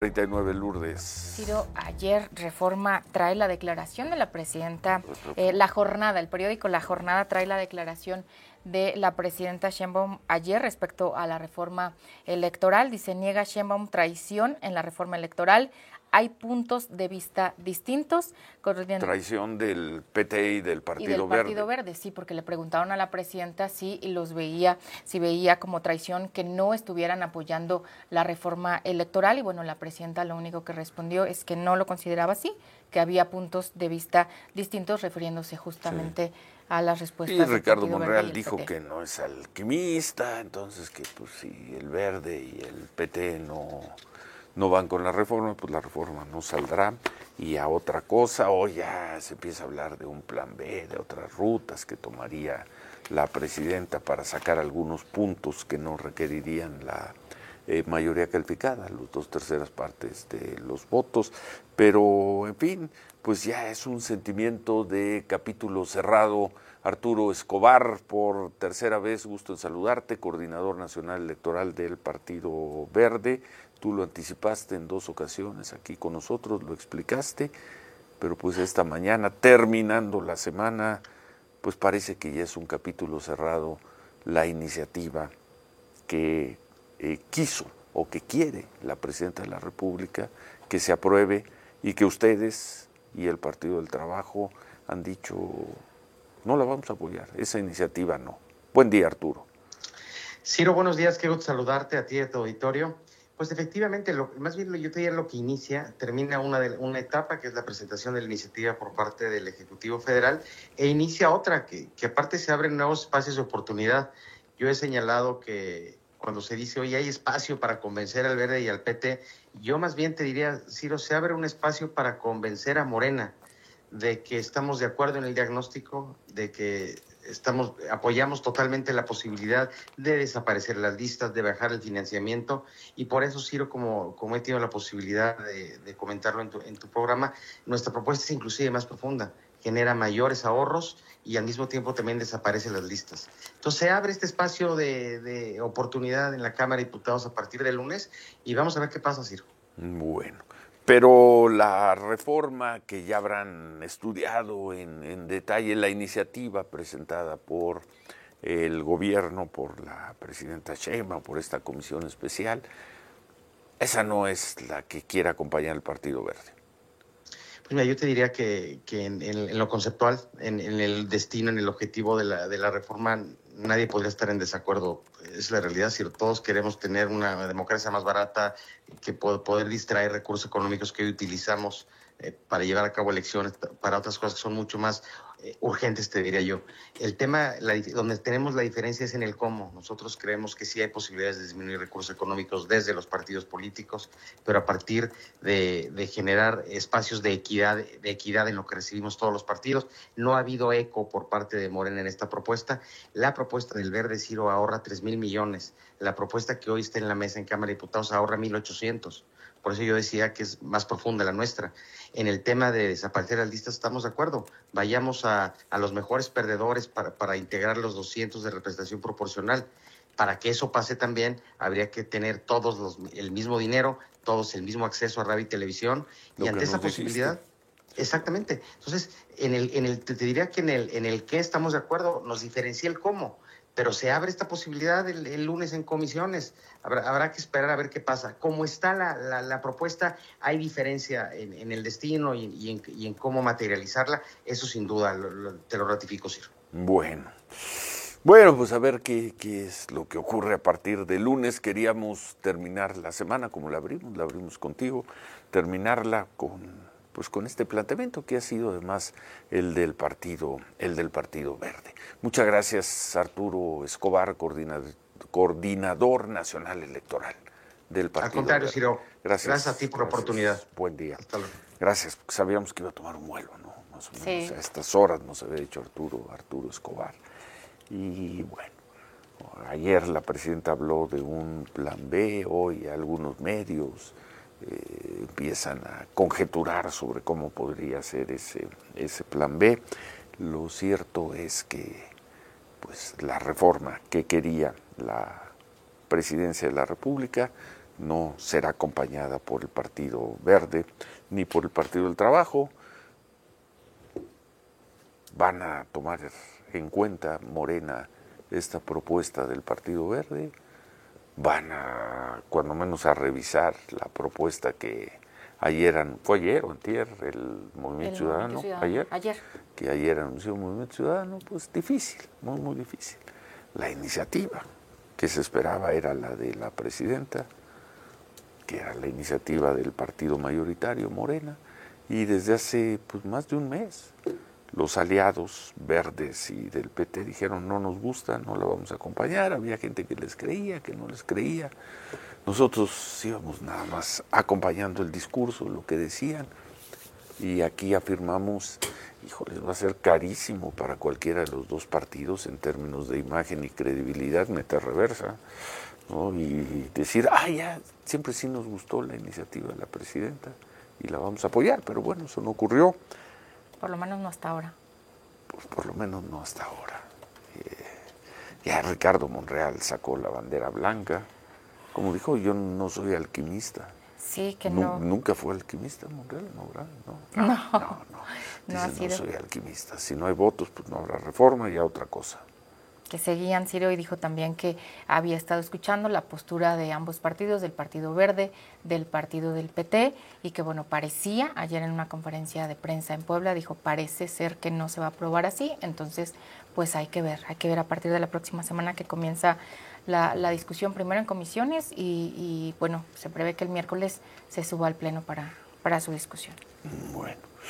39 Lourdes. Ciro, ayer Reforma trae la declaración de la presidenta, La Jornada, el periódico La Jornada trae la declaración de la presidenta Sheinbaum ayer respecto a la reforma electoral. Dice, niega Sheinbaum traición en la reforma electoral. Hay puntos de vista distintos. Traición del PT y del Partido Verde. Sí, porque le preguntaron a la presidenta si veía como traición que no estuvieran apoyando la reforma electoral. Y bueno, la presidenta lo único que respondió es que no lo consideraba así, que había puntos de vista distintos, refiriéndose justamente a las respuestas. Y Ricardo Monreal dijo que no es alquimista, entonces que pues si el Verde y el PT no van con la reforma, pues la reforma no saldrá. Y a otra cosa, hoy ya se empieza a hablar de un plan B, de otras rutas que tomaría la presidenta para sacar algunos puntos que no requerirían la mayoría calificada, las 2/3 partes de los votos. Pero, en fin, pues ya es un sentimiento de capítulo cerrado. Arturo Escobar, por tercera vez, gusto en saludarte, coordinador nacional electoral del Partido Verde. Tú lo anticipaste en 2 ocasiones aquí con nosotros, lo explicaste, pero pues esta mañana, terminando la semana, pues parece que ya es un capítulo cerrado la iniciativa que quiso o que quiere la presidenta de la República que se apruebe y que ustedes y el Partido del Trabajo han dicho no la vamos a apoyar, esa iniciativa no. Buen día, Arturo. Ciro, buenos días, qué gusto saludarte a ti y a tu auditorio. Pues efectivamente, más bien yo te diría lo que inicia, termina una etapa que es la presentación de la iniciativa por parte del Ejecutivo Federal e inicia otra que aparte se abren nuevos espacios de oportunidad. Yo he señalado que cuando se dice, oye, hay espacio para convencer al Verde y al PT, yo más bien te diría, Ciro, se abre un espacio para convencer a Morena de que estamos de acuerdo en el diagnóstico, de que apoyamos totalmente la posibilidad de desaparecer las listas, de bajar el financiamiento, y por eso, Ciro, como he tenido la posibilidad de comentarlo en tu programa, nuestra propuesta es inclusive más profunda, genera mayores ahorros y al mismo tiempo también desaparece las listas. Entonces se abre este espacio de oportunidad en la Cámara de Diputados a partir del lunes y vamos a ver qué pasa, Ciro. Bueno. Pero la reforma que ya habrán estudiado en detalle, la iniciativa presentada por el gobierno, por la presidenta Sheinbaum, por esta comisión especial, esa no es la que quiere acompañar el Partido Verde. Pues mira, yo te diría que en lo conceptual, en el destino, en el objetivo de la reforma, nadie podría estar en desacuerdo. Es la realidad, si todos queremos tener una democracia más barata, que poder distraer recursos económicos que hoy utilizamos para llevar a cabo elecciones, para otras cosas que son mucho más urgentes, te diría yo. El tema, donde tenemos la diferencia es en el cómo. Nosotros creemos que sí hay posibilidades de disminuir recursos económicos desde los partidos políticos, pero a partir de generar espacios de equidad en lo que recibimos todos los partidos. No ha habido eco por parte de Morena en esta propuesta. La propuesta del Verde, Ciro, ahorra 3,000 millones. La propuesta que hoy está en la mesa en Cámara de Diputados ahorra 1,800. Por eso yo decía que es más profunda la nuestra. En el tema de desaparecer las listas estamos de acuerdo. Vayamos a los mejores perdedores para integrar los 200 de representación proporcional. Para que eso pase también, habría que tener todos el mismo dinero, todos el mismo acceso a radio y televisión. Y ante esa posibilidad, exactamente. Entonces, te diría que en el qué estamos de acuerdo, nos diferencia el cómo. Pero se abre esta posibilidad el lunes en comisiones. Habrá que esperar a ver qué pasa. Como está la propuesta, hay diferencia en el destino y en cómo materializarla. Eso sin duda te lo ratifico, Ciro. Bueno, pues a ver qué es lo que ocurre a partir de lunes. Queríamos terminar la semana como la abrimos contigo, terminarla con este planteamiento que ha sido además el del Partido Verde. Muchas gracias, Arturo Escobar, coordinador nacional electoral del Partido Verde. Al contrario, Ciro, gracias a ti por la oportunidad. Buen día. Hasta luego. Gracias, porque sabíamos que iba a tomar un vuelo, ¿no? Más o menos sí. A estas horas nos había dicho Arturo Escobar. Y bueno, ayer la presidenta habló de un plan B, hoy algunos medios empiezan a conjeturar sobre cómo podría ser ese plan B. Lo cierto es que pues la reforma que quería la presidencia de la República no será acompañada por el Partido Verde ni por el Partido del Trabajo. Van a tomar en cuenta Morena esta propuesta del Partido Verde, van a, cuando menos, a revisar la propuesta que fue ayer o antier, el Movimiento Ciudadano, ayer, que ayer anunció el Movimiento Ciudadano, pues difícil, muy, muy difícil. La iniciativa que se esperaba era la de la presidenta, que era la iniciativa del partido mayoritario, Morena, y desde hace pues más de un mes los aliados verdes y del PT dijeron no nos gusta, no la vamos a acompañar. Había gente que les creía, que no les creía. Nosotros íbamos nada más acompañando el discurso, lo que decían, y aquí afirmamos, híjoles, va a ser carísimo para cualquiera de los dos partidos en términos de imagen y credibilidad meter reversa, ¿no? Y decir, ya, siempre sí nos gustó la iniciativa de la presidenta y la vamos a apoyar, pero bueno, eso no ocurrió. Por lo menos no hasta ahora. Pues por lo menos no hasta ahora. Ya Ricardo Monreal sacó la bandera blanca. Como dijo, yo no soy alquimista. Sí, que no. Nunca fue alquimista Monreal, ¿no? No ha Dice, sido. no soy alquimista. Si no hay votos, pues no habrá reforma y ya otra cosa. Que seguían, Ciro, y dijo también que había estado escuchando la postura de ambos partidos, del Partido Verde, del Partido del PT, y que, bueno, parecía, ayer en una conferencia de prensa en Puebla, dijo, parece ser que no se va a aprobar así, entonces, pues hay que ver a partir de la próxima semana que comienza la discusión primero en comisiones y, bueno, se prevé que el miércoles se suba al Pleno para su discusión. Bueno.